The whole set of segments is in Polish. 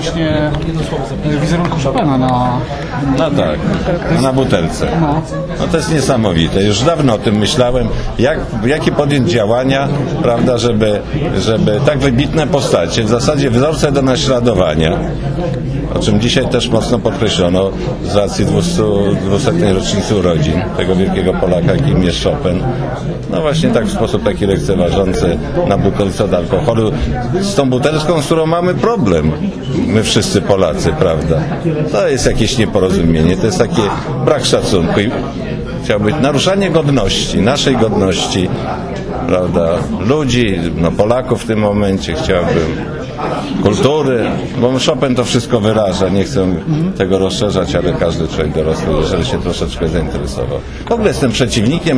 właśnie wizerunku Chopina na... No tak, na butelce. No to jest niesamowite. Już dawno o tym myślałem, jakie podjąć działania, prawda, żeby tak wybitne postacie, w zasadzie wzorce do naśladowania, o czym dzisiaj też mocno podkreślono z racji 200. rocznicy urodzin tego wielkiego Polaka, jakim jest Chopin. No właśnie tak w sposób taki lekceważący na butelce od alkoholu. Z tą butelką, z którą mamy problem, my wszyscy Polacy, prawda? To jest jakieś nieporozumienie, to jest taki brak szacunku i chciałbym naruszanie godności, naszej godności, prawda, ludzi, no Polaków w tym momencie chciałbym, kultury, bo Chopin to wszystko wyraża, nie chcę tego rozszerzać, ale każdy człowiek dorosły, jeżeli się troszeczkę zainteresował. W ogóle jestem przeciwnikiem,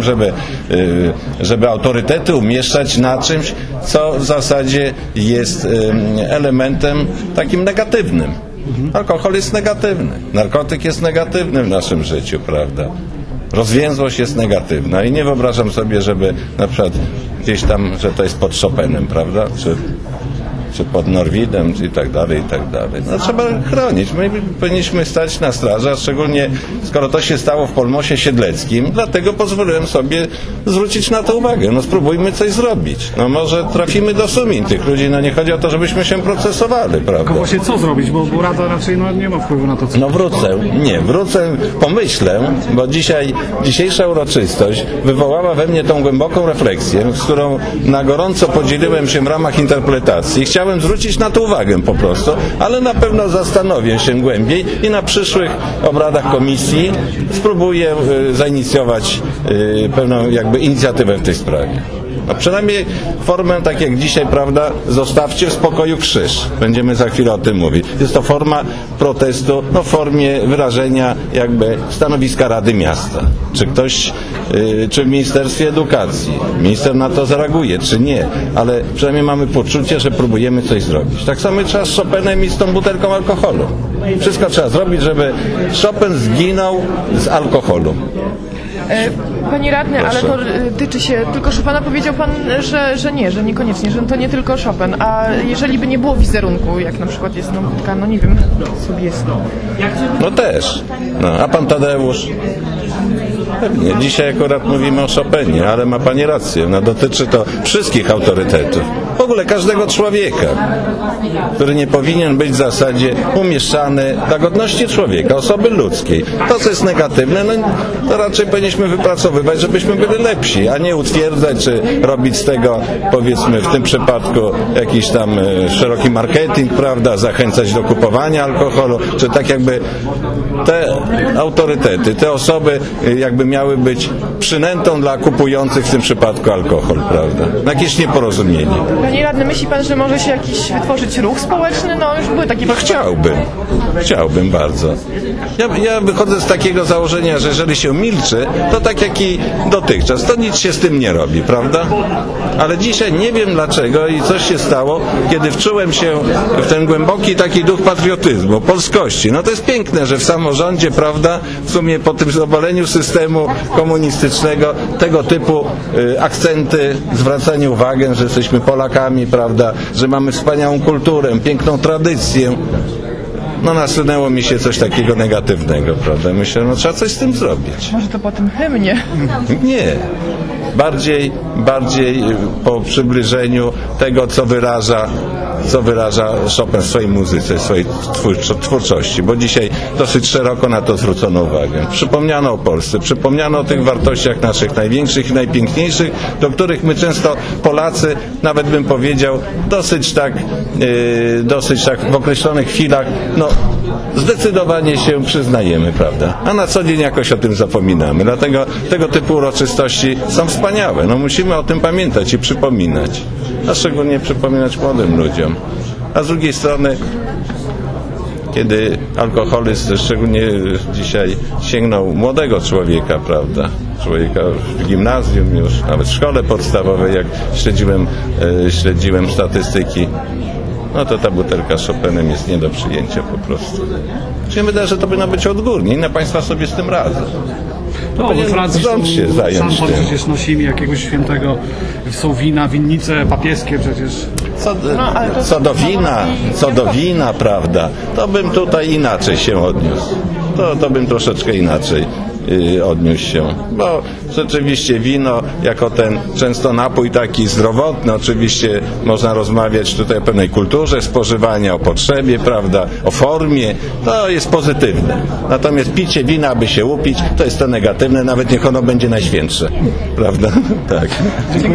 żeby autorytety umieszczać na czymś, co w zasadzie jest elementem takim negatywnym. Alkohol jest negatywny, narkotyk jest negatywny w naszym życiu, prawda? Rozwięzłość jest negatywna i nie wyobrażam sobie, żeby na przykład gdzieś tam, że to jest pod Chopinem, prawda? Czy pod Norwidem i tak dalej, i tak dalej. No trzeba chronić. My powinniśmy stać na straży, a szczególnie skoro to się stało w Polmosie Siedleckim, dlatego pozwoliłem sobie zwrócić na to uwagę. No spróbujmy coś zrobić. No może trafimy do sumień tych ludzi, no nie chodzi o to, żebyśmy się procesowali, prawda? Tylko właśnie co zrobić, bo Rada raczej nie ma wpływu na to, co... No wrócę, pomyślę, bo dzisiejsza uroczystość wywołała we mnie tą głęboką refleksję, z którą na gorąco podzieliłem się w ramach interpretacji. Chciałem zwrócić na to uwagę po prostu, ale na pewno zastanowię się głębiej i na przyszłych obradach komisji spróbuję zainicjować pewną jakby inicjatywę w tej sprawie. No przynajmniej formę, tak jak dzisiaj, prawda, zostawcie w spokoju krzyż. Będziemy za chwilę o tym mówić. Jest to forma protestu, no w formie wyrażenia jakby stanowiska Rady Miasta. Czy ktoś, czy w Ministerstwie Edukacji, minister na to zareaguje, czy nie, ale przynajmniej mamy poczucie, że próbujemy coś zrobić. Tak samo trzeba z Chopinem i z tą butelką alkoholu. Wszystko trzeba zrobić, żeby Chopin zginął z alkoholu. Panie radny, Proszę. ale to tyczy się tylko Chopina. Powiedział pan, że niekoniecznie, że to nie tylko Chopin. A jeżeli by nie było wizerunku, jak na przykład jest budka, no nie wiem, sobie jest. No też. No, a pan Tadeusz? Pewnie. Dzisiaj akurat mówimy o Chopinie, ale ma pani rację. No, dotyczy to wszystkich autorytetów. W ogóle każdego człowieka, który nie powinien być w zasadzie umieszczany dla godności człowieka, osoby ludzkiej. To, co jest negatywne, no to raczej powinniśmy wypracowywać, żebyśmy byli lepsi, a nie utwierdzać, czy robić z tego, powiedzmy w tym przypadku, jakiś tam szeroki marketing, prawda, zachęcać do kupowania alkoholu, czy tak jakby te autorytety, te osoby jakby miały być przynętą dla kupujących w tym przypadku alkohol, prawda? Jakieś nieporozumienie. Panie radny, myśli pan, że może się jakiś wytworzyć ruch społeczny? No już były takie... No chciałbym bardzo. Ja wychodzę z takiego założenia, że jeżeli się milczy, to tak jak i dotychczas, to nic się z tym nie robi, prawda? Ale dzisiaj nie wiem dlaczego i coś się stało, kiedy wczułem się w ten głęboki taki duch patriotyzmu, polskości. No to jest piękne, że w samorządzie, prawda, w sumie po tym obaleniu systemu komunistycznego tego typu akcenty, zwracanie uwagi, że jesteśmy Polakami, prawda, że mamy wspaniałą kulturę, piękną tradycję. No nasunęło mi się coś takiego negatywnego, prawda? Myślę, no trzeba coś z tym zrobić. Może to po tym hymnie? Nie. Bardziej po przybliżeniu tego, co wyraża Chopin w swojej muzyce, w swojej twórczości, bo dzisiaj dosyć szeroko na to zwrócono uwagę. Przypomniano o Polsce, przypomniano o tych wartościach naszych największych i najpiękniejszych, do których my często Polacy, nawet bym powiedział, dosyć tak w określonych chwilach, no zdecydowanie się przyznajemy, prawda? A na co dzień jakoś o tym zapominamy. Dlatego tego typu uroczystości są wspaniałe. No musimy o tym pamiętać i przypominać. A szczególnie przypominać młodym ludziom. A z drugiej strony, kiedy alkoholizm szczególnie dzisiaj sięgnął młodego człowieka, prawda? Człowieka w gimnazjum już, nawet w szkole podstawowej, jak śledziłem statystyki, no to ta butelka z Chopinem jest nie do przyjęcia po prostu. Czyli wydaje, że to powinno być odgórnie. Inne państwa sobie z tym radzą. No, we Francji się zająć sam tym. przecież nosimy jakiegoś świętego, są wina, winnice papieskie przecież. Co do wina, prawda, to bym tutaj inaczej się odniósł. To bym troszeczkę inaczej odniósł się, bo rzeczywiście wino jako ten często napój taki zdrowotny, oczywiście można rozmawiać tutaj o pewnej kulturze spożywania, o potrzebie, prawda, o formie, to jest pozytywne. Natomiast picie wina, aby się upić, to jest to negatywne, nawet niech ono będzie najświętsze, prawda? Tak.